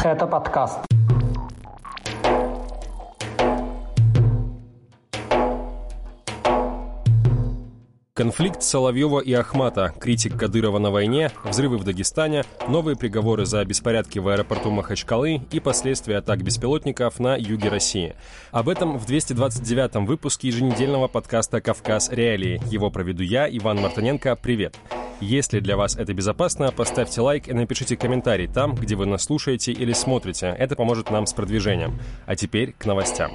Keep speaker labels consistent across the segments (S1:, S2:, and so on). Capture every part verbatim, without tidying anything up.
S1: Это подкаст.
S2: Конфликт Соловьева и Ахмата, критик Кадырова на войне, взрывы в Дагестане, новые приговоры за беспорядки в аэропорту Махачкалы и последствия атак беспилотников на юге России. Об этом в двести двадцать девятом выпуске еженедельного подкаста «Кавказ. Реалии». Его проведу я, Иван Мартыненко. Привет! Если для вас это безопасно, поставьте лайк и напишите комментарий там, где вы нас слушаете или смотрите. Это поможет нам с продвижением. А теперь к новостям.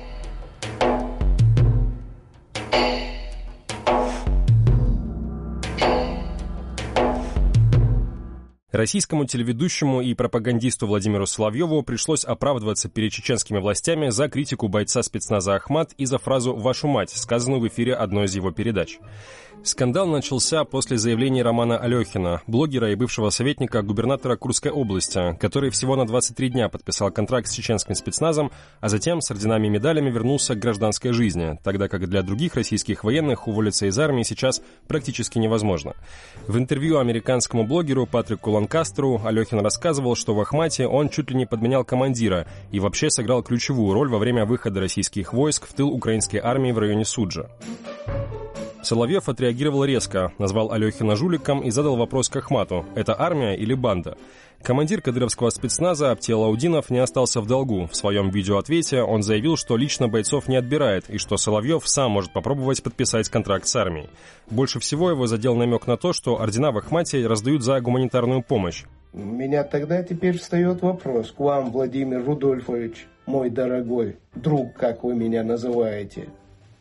S2: Российскому телеведущему и пропагандисту Владимиру Соловьеву пришлось оправдываться перед чеченскими властями за критику бойца спецназа Ахмат и за фразу «вашу мать», сказанную в эфире одной из его передач. Скандал начался после заявлений Романа Алехина, блогера и бывшего советника губернатора Курской области, который всего на двадцать три дня подписал контракт с чеченским спецназом, а затем с орденами и медалями вернулся к гражданской жизни, тогда как для других российских военных уволиться из армии сейчас практически невозможно. В интервью американскому блогеру Патрику Ланкастеру Алехин рассказывал, что в Ахмате он чуть ли не подменял командира и вообще сыграл ключевую роль во время выхода российских войск в тыл украинской армии в районе Суджа. Соловьев отреагировал резко, назвал Алехина жуликом и задал вопрос к Ахмату: это армия или банда? Командир кадыровского спецназа Аптел Аудинов не остался в долгу. В своем видеоответе он заявил, что лично бойцов не отбирает и что Соловьев сам может попробовать подписать контракт с армией. Больше всего его задел намек на то, что ордена в Ахмате раздают за гуманитарную помощь.
S3: У меня тогда теперь встает вопрос к вам, Владимир Рудольфович, мой дорогой друг, как вы меня называете.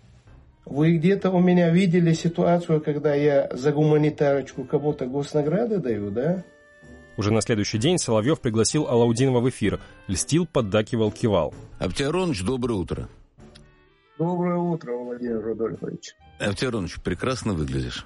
S3: Вы где-то у меня видели ситуацию, когда я за гуманитарочку кому-то госнаграды даю, да?
S2: Уже на следующий день Соловьев пригласил Алаудинова в эфир. Льстил, поддакивал, кивал.
S4: Аптел Аронович, доброе утро.
S3: Доброе утро, Владимир Рудольфович.
S4: Аптел Аронович, прекрасно выглядишь.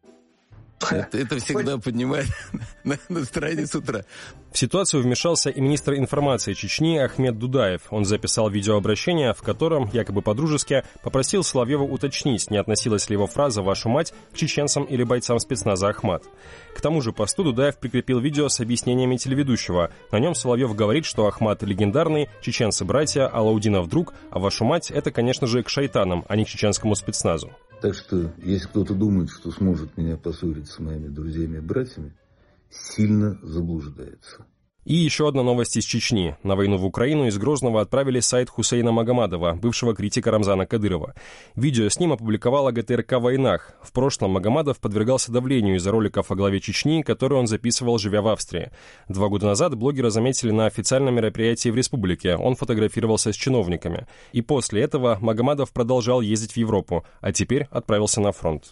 S4: Это, это всегда поднимает настроение с утра.
S2: В ситуацию вмешался и министр информации Чечни Ахмед Дудаев. Он записал видеообращение, в котором, якобы по-дружески, попросил Соловьева уточнить, не относилась ли его фраза «вашу мать» к чеченцам или бойцам спецназа Ахмат. К тому же посту Дудаев прикрепил видео с объяснениями телеведущего. На нем Соловьев говорит, что Ахмат легендарный, чеченцы братья, Алаудинов друг, а «вашу мать» — это, конечно же, к шайтанам, а не к чеченскому спецназу.
S5: Так что, если кто-то думает, что сможет меня поссорить с моими друзьями и братьями, сильно заблуждается.
S2: И еще одна новость из Чечни. На войну в Украину из Грозного отправили сайт Хусейна Магомадова, бывшего критика Рамзана Кадырова. Видео с ним опубликовала ГТРК «Войнах». В прошлом Магомадов подвергался давлению из-за роликов о главе Чечни, которые он записывал, живя в Австрии. Два года назад блогера заметили на официальном мероприятии в республике. Он фотографировался с чиновниками. И после этого Магомадов продолжал ездить в Европу, а теперь отправился на фронт.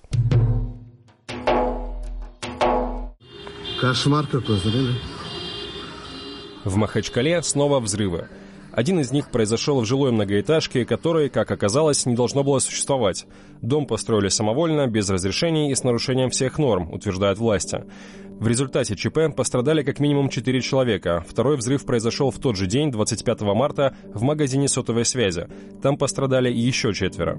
S6: Кошмар какой, зрели?
S2: В Махачкале снова взрывы. Один из них произошел в жилой многоэтажке, которой, как оказалось, не должно было существовать. Дом построили самовольно, без разрешений и с нарушением всех норм, утверждают власти. В результате ЧП пострадали как минимум четыре человека. Второй взрыв произошел в тот же день, двадцать пятого марта, в магазине сотовой связи. Там пострадали еще четверо.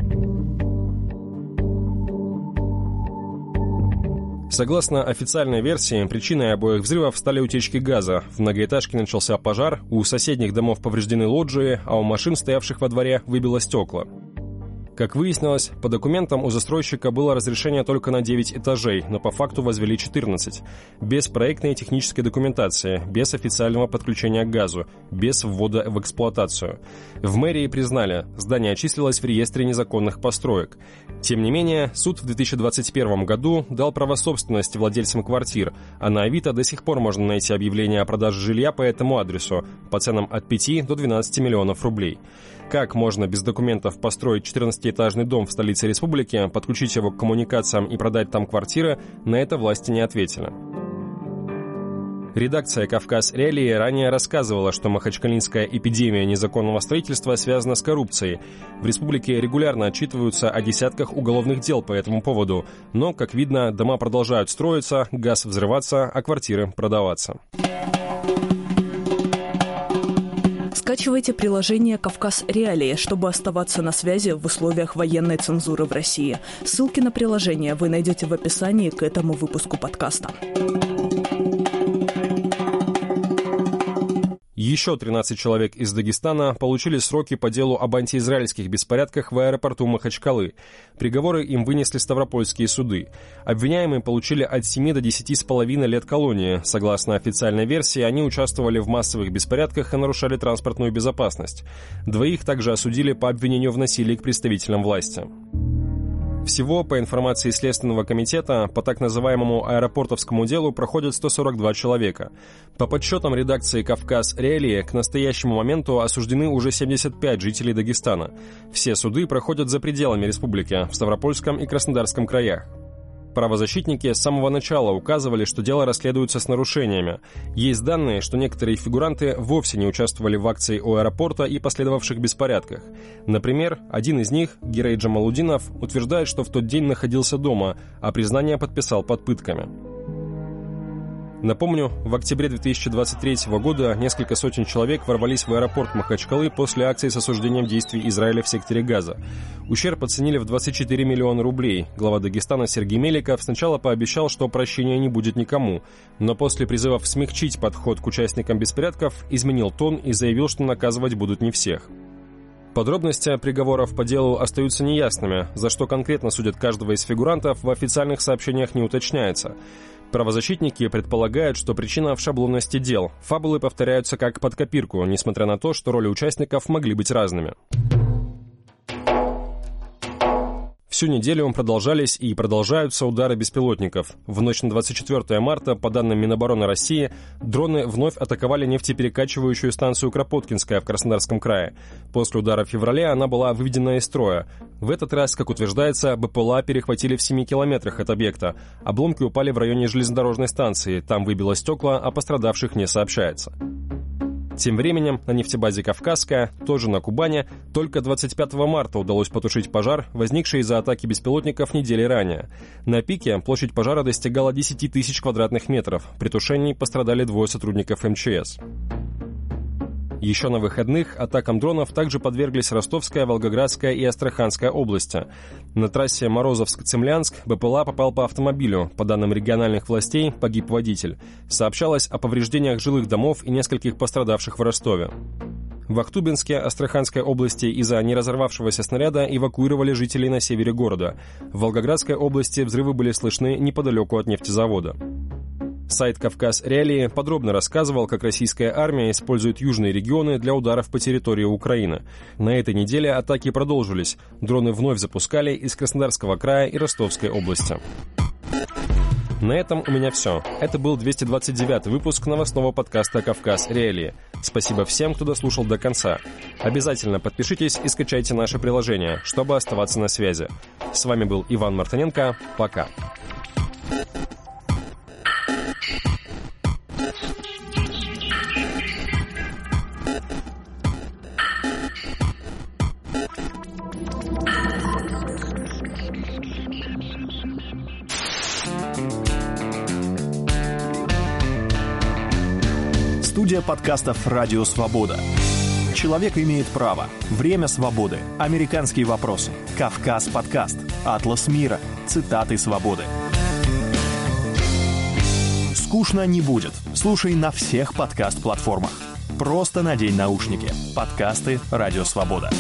S2: Согласно официальной версии, причиной обоих взрывов стали утечки газа. В многоэтажке начался пожар, у соседних домов повреждены лоджии, а у машин, стоявших во дворе, выбило стекла. Как выяснилось, по документам у застройщика было разрешение только на девять этажей, но по факту возвели четырнадцать. Без проектной и технической документации, без официального подключения к газу, без ввода в эксплуатацию. В мэрии признали, здание числилось в реестре незаконных построек. Тем не менее, суд в две тысячи двадцать первом году дал право собственности владельцам квартир, а на Авито до сих пор можно найти объявление о продаже жилья по этому адресу по ценам от пяти до двенадцати миллионов рублей. Как можно без документов построить четырнадцатиэтажный дом в столице республики, подключить его к коммуникациям и продать там квартиры, на это власти не ответили. Редакция «Кавказ. Реалии» ранее рассказывала, что махачкалинская эпидемия незаконного строительства связана с коррупцией. В республике регулярно отчитываются о десятках уголовных дел по этому поводу. Но, как видно, дома продолжают строиться, газ взрываться, а квартиры продаваться.
S7: Скачивайте приложение «Кавказ. Реалии», чтобы оставаться на связи в условиях военной цензуры в России. Ссылки на приложение вы найдете в описании к этому выпуску подкаста.
S2: Еще тринадцать человек из Дагестана получили сроки по делу об антиизраильских беспорядках в аэропорту Махачкалы. Приговоры им вынесли ставропольские суды. Обвиняемые получили от семи до десяти с половиной лет колонии. Согласно официальной версии, они участвовали в массовых беспорядках и нарушали транспортную безопасность. Двоих также осудили по обвинению в насилии к представителям власти. Всего, по информации Следственного комитета, по так называемому аэропортовскому делу проходят сто сорок два человека. По подсчетам редакции «Кавказ Реалии», к настоящему моменту осуждены уже семьдесят пять жителей Дагестана. Все суды проходят за пределами республики, в Ставропольском и Краснодарском краях. Правозащитники с самого начала указывали, что дело расследуется с нарушениями. Есть данные, что некоторые фигуранты вовсе не участвовали в акции у аэропорта и последовавших беспорядках. Например, один из них, Гирей Джамалудинов, утверждает, что в тот день находился дома, а признание подписал под пытками. Напомню, в октябре две тысячи двадцать третьего года несколько сотен человек ворвались в аэропорт Махачкалы после акции с осуждением действий Израиля в секторе Газа. Ущерб оценили в двадцать четыре миллиона рублей. Глава Дагестана Сергей Меликов сначала пообещал, что прощения не будет никому, но после призывов смягчить подход к участникам беспорядков изменил тон и заявил, что наказывать будут не всех. Подробности приговоров по делу остаются неясными, за что конкретно судят каждого из фигурантов в официальных сообщениях не уточняется. Правозащитники предполагают, что причина в шаблонности дел. Фабулы повторяются как под копирку, несмотря на то, что роли участников могли быть разными. Всю неделю продолжались и продолжаются удары беспилотников. В ночь на двадцать четвёртое марта, по данным Минобороны России, дроны вновь атаковали нефтеперекачивающую станцию Кропоткинская в Краснодарском крае. После удара в феврале она была выведена из строя. В этот раз, как утверждается, БПЛА перехватили в семи километрах от объекта. Обломки упали в районе железнодорожной станции. Там выбило стекла, о пострадавших не сообщается. Тем временем на нефтебазе «Кавказская», тоже на Кубани, только двадцать пятого марта удалось потушить пожар, возникший из-за атаки беспилотников недели ранее. На пике площадь пожара достигала десять тысяч квадратных метров. При тушении пострадали двое сотрудников эм че эс. Еще на выходных атакам дронов также подверглись Ростовская, Волгоградская и Астраханская области. На трассе Морозовск-Цемлянск БПЛА попал по автомобилю. По данным региональных властей, погиб водитель. Сообщалось о повреждениях жилых домов и нескольких пострадавших в Ростове. В Ахтубинске, Астраханской области из-за неразорвавшегося снаряда эвакуировали жителей на севере города. В Волгоградской области взрывы были слышны неподалеку от нефтезавода. Сайт «Кавказ Реалии» подробно рассказывал, как российская армия использует южные регионы для ударов по территории Украины. На этой неделе атаки продолжились. Дроны вновь запускали из Краснодарского края и Ростовской области. На этом у меня все. Это был двести двадцать девятый выпуск новостного подкаста «Кавказ Реалии». Спасибо всем, кто дослушал до конца. Обязательно подпишитесь и скачайте наше приложение, чтобы оставаться на связи. С вами был Иван Мартыненко. Пока.
S1: Студия подкастов «Радио Свобода». Человек имеет право. Время свободы. Американские вопросы. Кавказ подкаст. Атлас мира. Цитаты свободы. Скучно не будет. Слушай на всех подкаст-платформах. Просто надень наушники. Подкасты «Радио Свобода».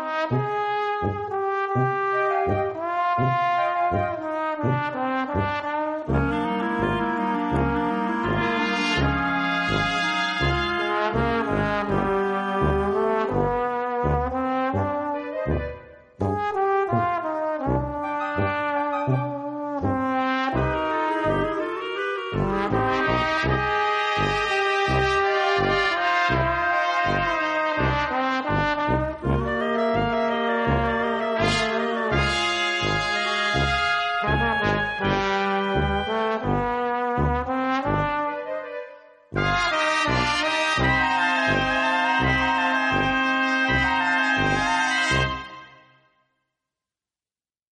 S3: Thank you.